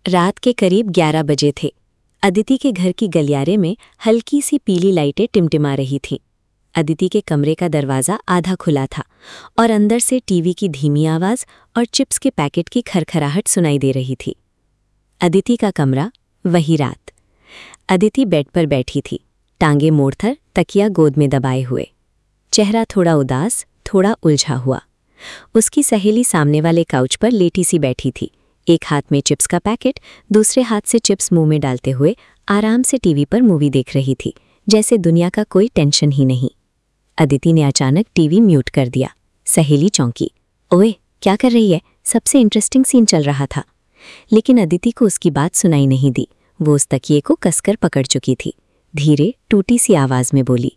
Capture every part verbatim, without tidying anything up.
रात के करीब ग्यारह बजे थे। अदिति के घर की गलियारे में हल्की सी पीली लाइटें टिमटिमा रही थीं। अदिति के कमरे का दरवाज़ा आधा खुला था और अंदर से टीवी की धीमी आवाज़ और चिप्स के पैकेट की खरखराहट सुनाई दे रही थी। अदिति का कमरा, वही रात। अदिति बेड पर बैठी थी, टांगे मोड़कर, तकिया गोद में दबाए हुए, चेहरा थोड़ा उदास, थोड़ा उलझा हुआ। उसकी सहेली सामने वाले काउच पर लेटी सी बैठी थी, एक हाथ में चिप्स का पैकेट, दूसरे हाथ से चिप्स मुंह में डालते हुए आराम से टीवी पर मूवी देख रही थी, जैसे दुनिया का कोई टेंशन ही नहीं। अदिति ने अचानक टीवी म्यूट कर दिया। सहेली चौंकी। ओए, क्या कर रही है? सबसे इंटरेस्टिंग सीन चल रहा था। लेकिन अदिति को उसकी बात सुनाई नहीं दी। वो उस तकिए को कसकर पकड़ चुकी थी। धीरे, टूटी सी आवाज में बोली,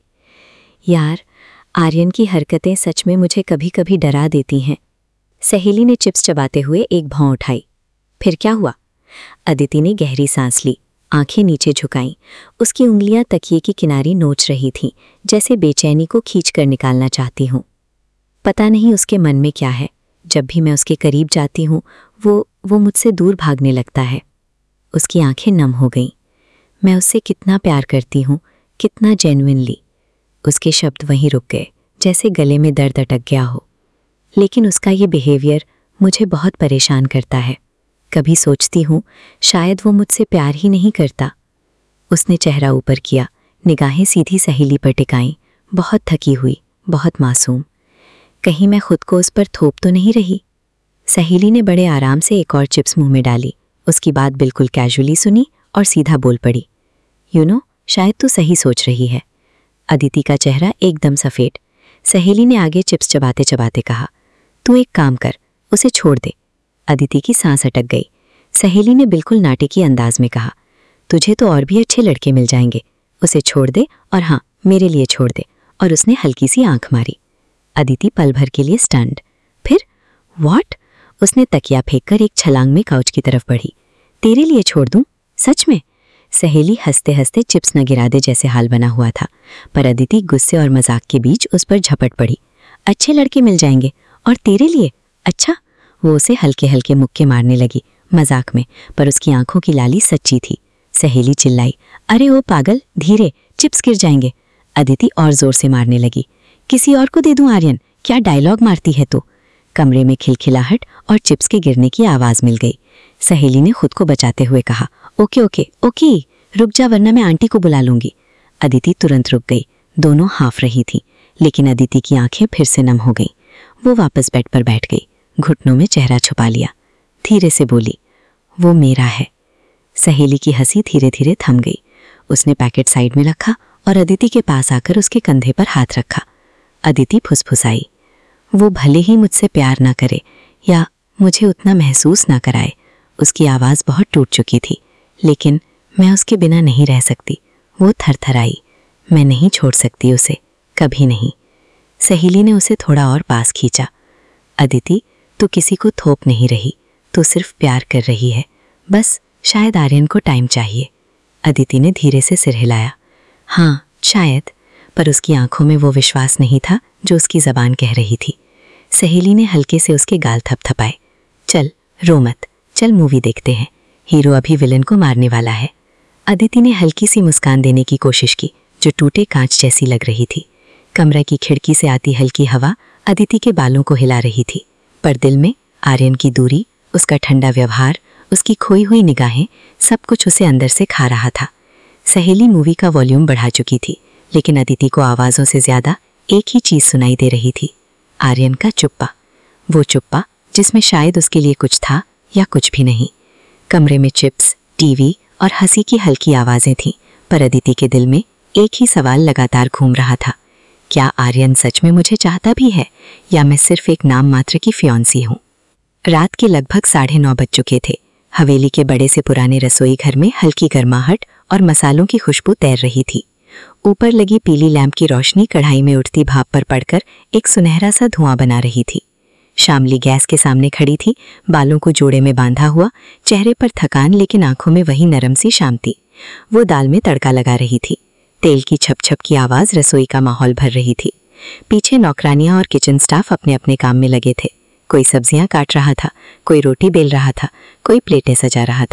यार, आर्यन की हरकतें सच में मुझे कभी कभी डरा देती हैं। सहेली ने चिप्स चबाते हुए एक भौं उठाई। फिर क्या हुआ? अदिति ने गहरी सांस ली, आंखें नीचे झुकाईं। उसकी उंगलियां तकिए की किनारी नोच रही थीं, जैसे बेचैनी को खींचकर निकालना चाहती हूँ। पता नहीं उसके मन में क्या है। जब भी मैं उसके करीब जाती हूँ, वो वो मुझसे दूर भागने लगता है। उसकी आंखें नम हो गईं। मैं उससे कितना प्यार करती हूँ, कितना जेन्युइनली। उसके शब्द वहीं रुक गए, जैसे गले में दर्द अटक गया हो। लेकिन उसका ये बिहेवियर मुझे बहुत परेशान करता है। कभी सोचती हूँ शायद वो मुझसे प्यार ही नहीं करता। उसने चेहरा ऊपर किया, निगाहें सीधी सहेली पर टिकाईं, बहुत थकी हुई, बहुत मासूम। कहीं मैं खुद को उस पर थोप तो नहीं रही? सहेली ने बड़े आराम से एक और चिप्स मुंह में डाली। उसकी बात बिल्कुल कैजुअली सुनी और सीधा बोल पड़ी, यू नो, शायद तू सही सोच रही है। अदिति का चेहरा एकदम सफ़ेद। सहेली ने आगे चिप्स चबाते चबाते कहा, तू एक काम कर, उसे छोड़ दे। अदिति की सांस अटक गई। सहेली ने बिल्कुल नाटकीय अंदाज में कहा, तुझे तो और भी अच्छे लड़के मिल जाएंगे, उसे छोड़ दे, और हाँ, मेरे लिए छोड़ दे। और उसने हल्की सी आंख मारी। अदिति पल भर के लिए स्टन्ड। फिर व्हाट? उसने तकिया फेंककर एक छलांग में काउच की तरफ बढ़ी। तेरे लिए छोड़ दूं? सच में? सहेली हंसते हंसते चिप्स न गिरा दे जैसे हाल बना हुआ था, पर अदिति गुस्से और मजाक के बीच उस पर झपट पड़ी। अच्छे लड़के मिल जाएंगे, और तेरे लिए? अच्छा। वो उसे हल्के हल्के मुक्के मारने लगी, मजाक में, पर उसकी आंखों की लाली सच्ची थी। सहेली चिल्लाई, अरे ओ पागल, धीरे, चिप्स गिर जाएंगे। अदिति और जोर से मारने लगी। किसी और को दे दूं आर्यन? क्या डायलॉग मारती है तू? कमरे में खिलखिलाहट और चिप्स के गिरने की आवाज मिल गई। सहेली ने खुद को बचाते हुए कहा, ओके ओके ओके, रुक जा वरना मैं आंटी को बुला लूंगी। अदिति तुरंत रुक गई। दोनों हाफ रही थी, लेकिन अदिति की आंखें फिर से नम हो गईं। वो वापस बेड पर बैठ गई, घुटनों में चेहरा छुपा लिया। धीरे से बोली, वो मेरा है। सहेली की हंसी धीरे धीरे थम गई। उसने पैकेट साइड में रखा और अदिति के पास आकर उसके कंधे पर हाथ रखा। अदिति फुसफुसाई, वो भले ही मुझसे प्यार ना करे या मुझे उतना महसूस ना कराए, उसकी आवाज़ बहुत टूट चुकी थी, लेकिन मैं उसके बिना नहीं रह सकती। वो थरथराई। मैं नहीं छोड़ सकती उसे, कभी नहीं। सहेली ने उसे थोड़ा और पास खींचा। अदिति, तू किसी को थोप नहीं रही, तू सिर्फ प्यार कर रही है। बस शायद आर्यन को टाइम चाहिए। अदिति ने धीरे से सिर हिलाया। हाँ, शायद, पर उसकी आंखों में वो विश्वास नहीं था जो उसकी जबान कह रही थी। सहेली ने हल्के से उसके गाल थपथपाए। चल, रो मत, चल मूवी देखते हैं, हीरो अभी विलन को मारने वाला है। अदिति ने हल्की सी मुस्कान देने की कोशिश की, जो टूटे कांच जैसी लग रही थी। कमरा की खिड़की से आती हल्की हवा अदिति के बालों को हिला रही थी, पर दिल में आर्यन की दूरी, उसका ठंडा व्यवहार, उसकी खोई हुई निगाहें, सब कुछ उसे अंदर से खा रहा था। सहेली मूवी का वॉल्यूम बढ़ा चुकी थी, लेकिन अदिति को आवाज़ों से ज्यादा एक ही चीज़ सुनाई दे रही थी, आर्यन का चुप्पा। वो चुप्पा जिसमें शायद उसके लिए कुछ था या कुछ भी नहीं। कमरे में चिप्स, टीवी और हंसी की हल्की आवाज़ें थीं, पर अदिति के दिल में एक ही सवाल लगातार घूम रहा था, क्या आर्यन सच में मुझे चाहता भी है, या मैं सिर्फ एक नाम मात्र की फियांसी हूँ? रात के लगभग साढ़े नौ बज चुके थे। हवेली के बड़े से पुराने रसोई घर में हल्की गर्माहट और मसालों की खुशबू तैर रही थी। ऊपर लगी पीली लैंप की रोशनी कढ़ाई में उठती भाप पर पड़कर एक सुनहरा सा धुआं बना रही थी। शामली गैस के सामने खड़ी थी, बालों को जोड़े में बांधा हुआ, चेहरे पर थकान लेकिन आंखों में वही नरम सी शांति। वो दाल में तड़का लगा रही थी। तेल की छप छप की आवाज़ रसोई का माहौल भर रही थी। पीछे नौकरानियां और किचन स्टाफ अपने अपने काम में लगे थे। कोई सब्जियां काट रहा था, कोई रोटी बेल रहा था, कोई प्लेटें सजा रहा था।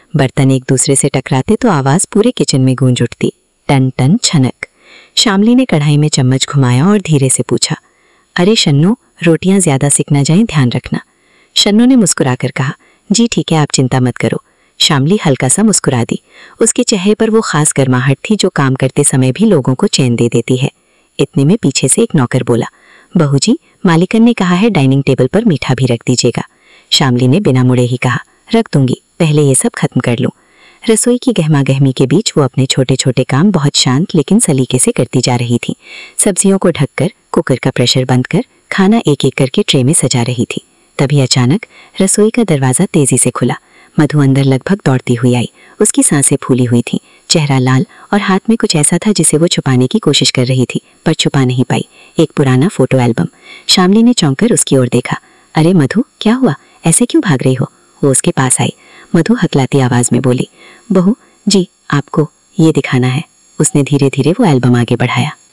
बर्तन एक दूसरे से टकराते तो आवाज पूरे किचन में गूंज उठती, टन टन छनक। शामली ने कढ़ाई में चम्मच घुमाया और धीरे से पूछा, अरे शन्नू, रोटियां ज्यादा सिक ना जाएं, ध्यान रखना। शन्नू ने मुस्कुराकर कहा, जी ठीक है, आप चिंता मत करो। शामली हल्का सा मुस्कुरा दी। उसके चेहरे पर वो खास गर्माहट थी जो काम करते समय भी लोगों को चैन दे देती है। इतने में पीछे से एक नौकर बोला, बहू जी, मालिकन ने कहा है डाइनिंग टेबल पर मीठा भी रख दीजिएगा। शामली ने बिना मुड़े ही कहा, रख दूंगी, पहले ये सब खत्म कर लूं। रसोई की गहमा गहमी के बीच वो अपने छोटे छोटे काम बहुत शांत लेकिन सलीके से करती जा रही थी। सब्जियों को ढककर, कुकर का प्रेशर बंद कर, खाना एक एक करके ट्रे में सजा रही थी। तभी अचानक रसोई का दरवाजा तेजी से खुला। मधु अंदर लगभग दौड़ती हुई आई। उसकी सांसें फूली हुई थीं, चेहरा लाल और हाथ में कुछ ऐसा था जिसे वो छुपाने की कोशिश कर रही थी, पर छुपा नहीं पाई। एक पुराना फोटो एल्बम। शामली ने चौंक कर उसकी ओर देखा। अरे मधु, क्या हुआ, ऐसे क्यों भाग रही हो? वो उसके पास आई। मधु हकलाती आवाज में बोली, बहू जी, आपको ये दिखाना है। उसने धीरे धीरे वो एल्बम आगे बढ़ाया।